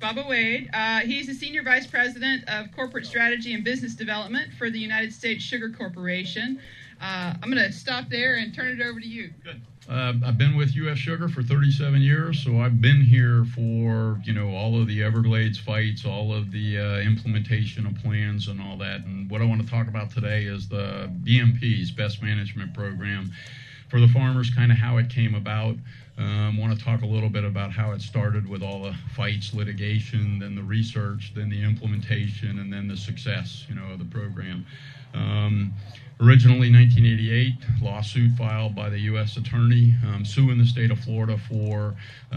Bubba Wade. He's the Senior Vice President of Corporate Strategy and Business Development for the United States Sugar Corporation. I'm going to stop there and turn it over to you. Good. I've been with U.S. Sugar for 37 years, so I've been here for, all of the Everglades fights, all of the implementation of plans and all that. And what I want to talk about today is the BMP's Best Management Program for the farmers, kind of how it came about. Want to talk a little bit about how it started with all the fights, litigation, then the research, then the implementation, and then the success, of the program. Originally, 1988, lawsuit filed by the U.S. Attorney suing the state of Florida for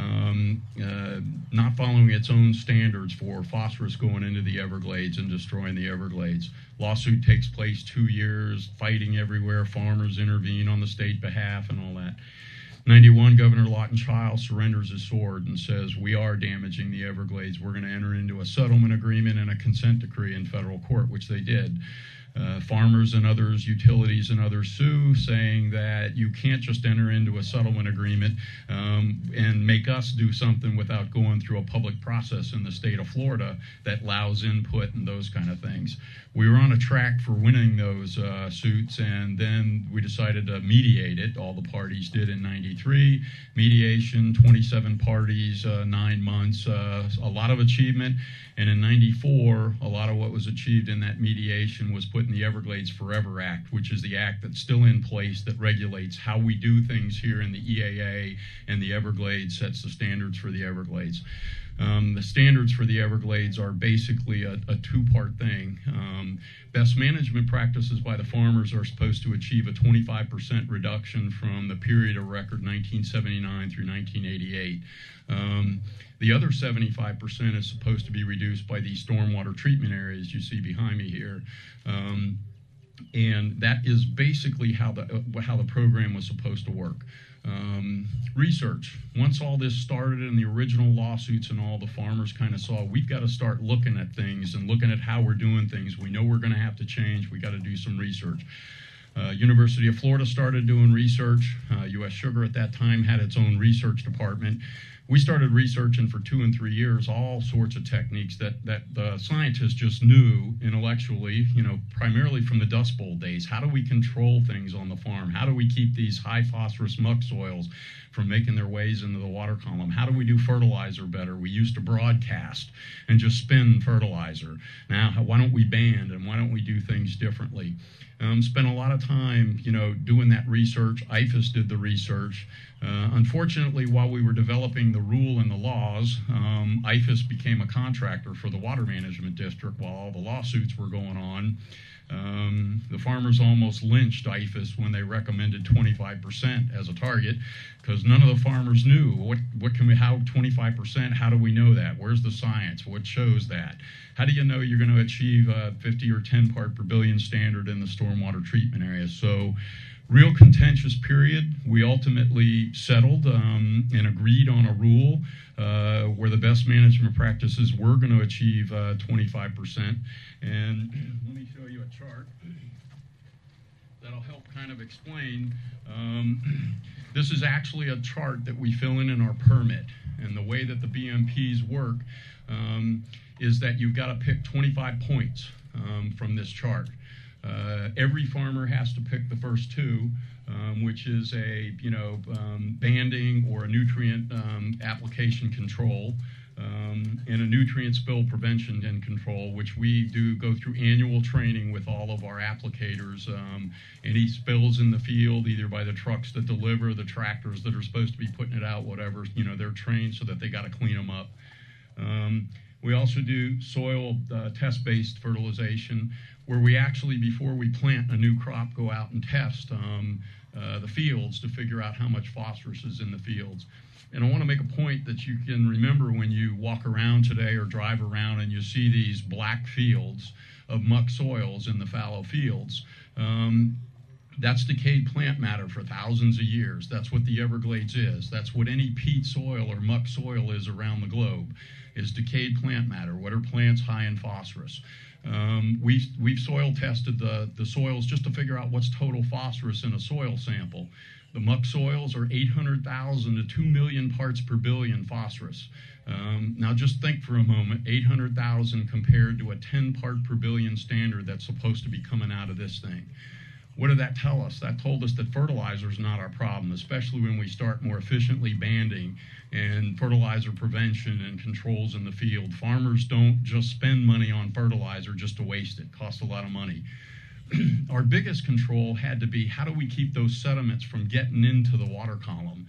not following its own standards for phosphorus going into the Everglades and destroying the Everglades. Lawsuit takes place 2 years, fighting everywhere. Farmers intervene on the state behalf and all that. 91, Governor Lawton Child surrenders his sword and says, we are damaging the Everglades. We're going to enter into a settlement agreement and a consent decree in federal court, which they did. Farmers and others, utilities and others sue, saying that you can't just enter into a settlement agreement and make us do something without going through a public process in the state of Florida that allows input and those kind of things. We were on a track for winning those suits, and then we decided to mediate it. All the parties did in 93. Mediation, 27 parties, 9 months, a lot of achievement. And in 94, a lot of what was achieved in that mediation was put in the Everglades Forever Act, which is the act that's still in place that regulates how we do things here in the EAA, and the Everglades sets the standards for the Everglades. The standards for the Everglades are basically a two-part thing. Best management practices by the farmers are supposed to achieve a 25% reduction from the period of record 1979 through 1988. The other 75% is supposed to be reduced by these stormwater treatment areas you see behind me here. And that is basically how the program was supposed to work. Research. Once all this started in the original lawsuits and all, the farmers kind of saw, we've got to start looking at things and looking at how we're doing things. We know we're going to have to change. We got to do some research. University of Florida started doing research. U.S. Sugar at that time had its own research department. We started researching for 2 and 3 years all sorts of techniques that the scientists just knew intellectually, primarily from the Dust Bowl days. How do we control things on the farm? How do we keep these high phosphorus muck soils from making their ways into the water column? How do we do fertilizer better? We used to broadcast and just spin fertilizer. Now, why don't we band, and why don't we do things differently? Spent a lot of time, doing that research. IFAS did the research. Unfortunately, while we were developing the rule and the laws, IFAS became a contractor for the Water Management District while all the lawsuits were going on. The farmers almost lynched IFAS when they recommended 25% as a target, because none of the farmers knew how 25%, how do we know that? Where's the science? What shows that? How do you know you're going to achieve a 50 or 10 part per billion standard in the stormwater treatment area? So real contentious period. We ultimately settled and agreed on a rule where the best management practices were going to achieve 25%. And let me show you a chart that'll help kind of explain. This is actually a chart that we fill in our permit. And the way that the BMPs work is that you've got to pick 25 points from this chart. Every farmer has to pick the first two, which is a banding or a nutrient application control, and a nutrient spill prevention and control, which we do go through annual training with all of our applicators. Any spills in the field, either by the trucks that deliver, the tractors that are supposed to be putting it out, whatever, they're trained so that they got to clean them up. We also do soil test-based fertilization, where we actually, before we plant a new crop, go out and test the fields to figure out how much phosphorus is in the fields. And I want to make a point that you can remember when you walk around today or drive around and you see these black fields of muck soils in the fallow fields. That's decayed plant matter for thousands of years. That's what the Everglades is. That's what any peat soil or muck soil is around the globe, is decayed plant matter. What are plants high in phosphorus? We've soil tested the soils just to figure out what's total phosphorus in a soil sample. The muck soils are 800,000 to 2 million parts per billion phosphorus. Now just think for a moment, 800,000 compared to a 10 part per billion standard that's supposed to be coming out of this thing. What did that tell us? That told us that fertilizer is not our problem, especially when we start more efficiently banding and fertilizer prevention and controls in the field. Farmers don't just spend money on fertilizer just to waste it. It costs a lot of money. Our biggest control had to be, how do we keep those sediments from getting into the water column?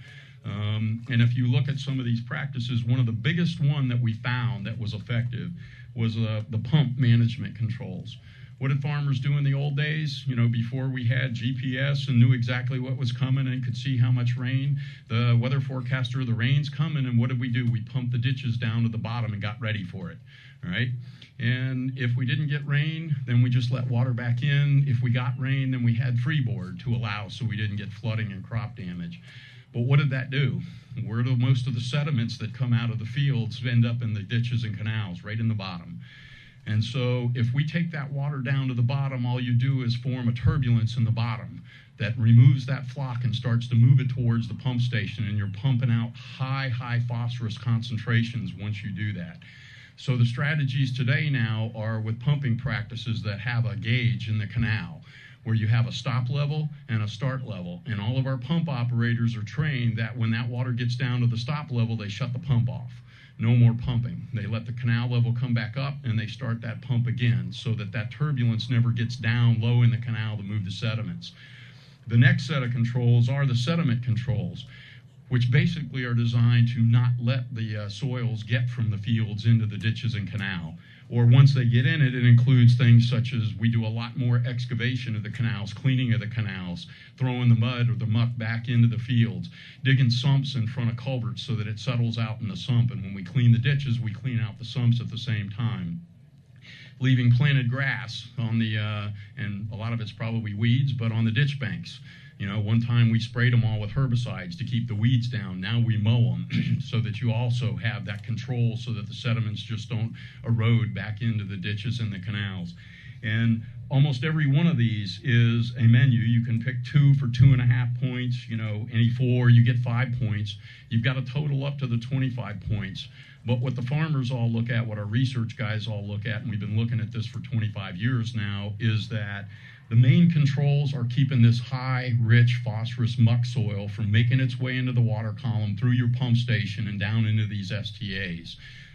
And if you look at some of these practices, one of the biggest one that we found that was effective was the pump management controls. What did farmers do in the old days? You know, before we had GPS and knew exactly what was coming and could see how much rain, the weather forecaster, the rain's coming, and what did we do? We pumped the ditches down to the bottom and got ready for it, all right? And if we didn't get rain, then we just let water back in. If we got rain, then we had freeboard to allow so we didn't get flooding and crop damage. But what did that do? Where do most of the sediments that come out of the fields end up in the ditches and canals? Right in the bottom. And so if we take that water down to the bottom, all you do is form a turbulence in the bottom that removes that flock and starts to move it towards the pump station, and you're pumping out high phosphorus concentrations once you do that. So the strategies today now are with pumping practices that have a gauge in the canal, where you have a stop level and a start level. And all of our pump operators are trained that when that water gets down to the stop level, they shut the pump off. No more pumping. They let the canal level come back up and they start that pump again so that that turbulence never gets down low in the canal to move the sediments. The next set of controls are the sediment controls, which basically are designed to not let the soils get from the fields into the ditches and canal. Or once they get in it, it includes things such as we do a lot more excavation of the canals, cleaning of the canals, throwing the mud or the muck back into the fields, digging sumps in front of culverts so that it settles out in the sump. And when we clean the ditches, we clean out the sumps at the same time. Leaving planted grass on the, and a lot of it's probably weeds, but on the ditch banks. You know, one time we sprayed them all with herbicides to keep the weeds down. Now we mow them so that you also have that control so that the sediments just don't erode back into the ditches and the canals. And almost every one of these is a menu. You can pick 2 for 2.5 points. You know, any 4, you get 5 points. You've got a total up to the 25 points. But what the farmers all look at, what our research guys all look at, and we've been looking at this for 25 years now, is that the main controls are keeping this high, rich phosphorus muck soil from making its way into the water column through your pump station and down into these STAs.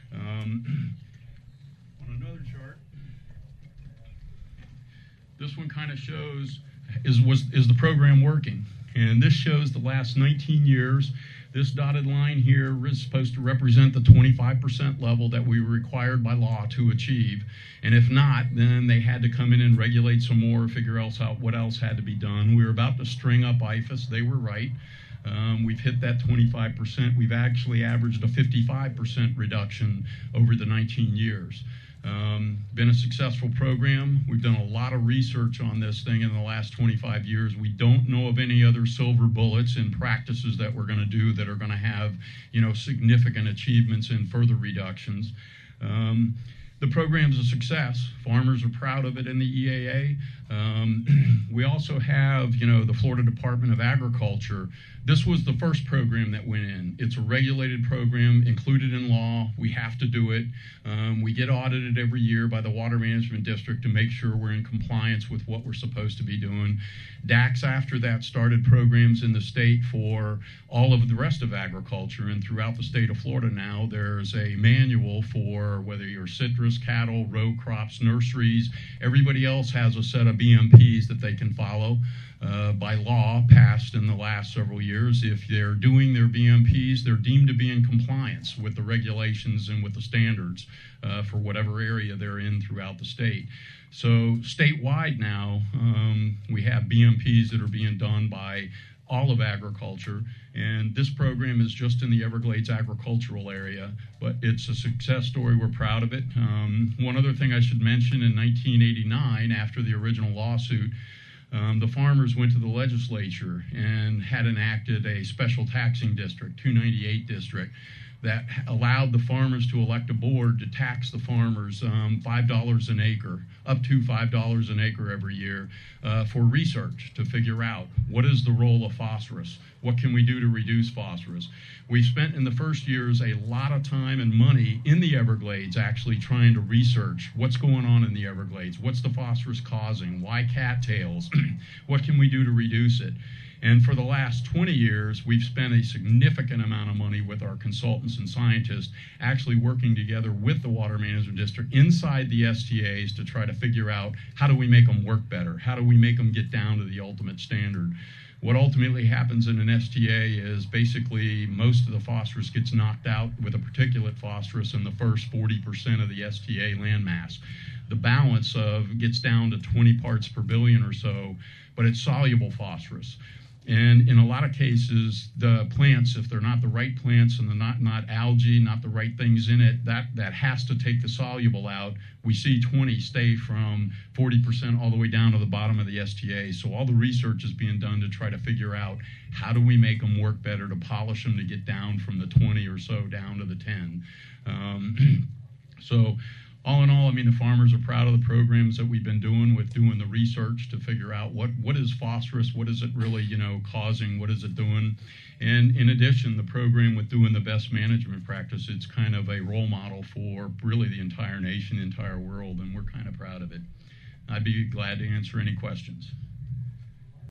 On another chart, this one kind of shows, is the program working? And this shows the last 19 years. This dotted line here is supposed to represent the 25% level that we were required by law to achieve. And if not, then they had to come in and regulate some more, figure out what else had to be done. We were about to string up IFAS. They were right. We've hit that 25%. We've actually averaged a 55% reduction over the 19 years. Been a successful program. We've done a lot of research on this thing in the last 25 years. We don't know of any other silver bullets in practices that we're going to do that are going to have, you know, significant achievements in further reductions. The program's a success. Farmers are proud of it in the EAA. We also have, you know, the Florida Department of Agriculture. This was the first program that went in. It's a regulated program, included in law. We have to do it. We get audited every year by the Water Management District to make sure we're in compliance with what we're supposed to be doing. DACS, after that, started programs in the state for all of the rest of agriculture, and throughout the state of Florida now, there's a manual for whether you're citrus, cattle, row crops, nurseries. Everybody else has a set of BMPs that they can follow. By law passed in the last several years. If they're doing their BMPs, they're deemed to be in compliance with the regulations and with the standards for whatever area they're in throughout the state. So statewide now, we have BMPs that are being done by all of agriculture, and this program is just in the Everglades agricultural area, but it's a success story. We're proud of it. One other thing I should mention, in 1989, after the original lawsuit, the farmers went to the legislature and had enacted a special taxing district, 298 district, that allowed the farmers to elect a board to tax the farmers $5 an acre, up to $5 an acre every year for research to figure out what is the role of phosphorus, what can we do to reduce phosphorus. We spent in the first years a lot of time and money in the Everglades actually trying to research what's going on in the Everglades, what's the phosphorus causing, why cattails, what can we do to reduce it. And for the last 20 years, we've spent a significant amount of money with our consultants and scientists actually working together with the Water Management District inside the STAs to try to figure out how do we make them work better? How do we make them get down to the ultimate standard? What ultimately happens in an STA is basically most of the phosphorus gets knocked out with a particulate phosphorus in the first 40% of the STA landmass. The balance gets down to 20 parts per billion or so, but it's soluble phosphorus. And in a lot of cases, the plants, if they're not the right plants and they're not algae, not the right things in it, that has to take the soluble out. We see 20 stay from 40% all the way down to the bottom of the STA. So all the research is being done to try to figure out how do we make them work better to polish them to get down from the 20 or so down to the 10. So all in all, I mean, the farmers are proud of the programs that we've been doing with doing the research to figure out what is phosphorus, what is it really, causing, what is it doing. And in addition, the program with doing the best management practice, it's kind of a role model for really the entire nation, the entire world, and we're kind of proud of it. I'd be glad to answer any questions.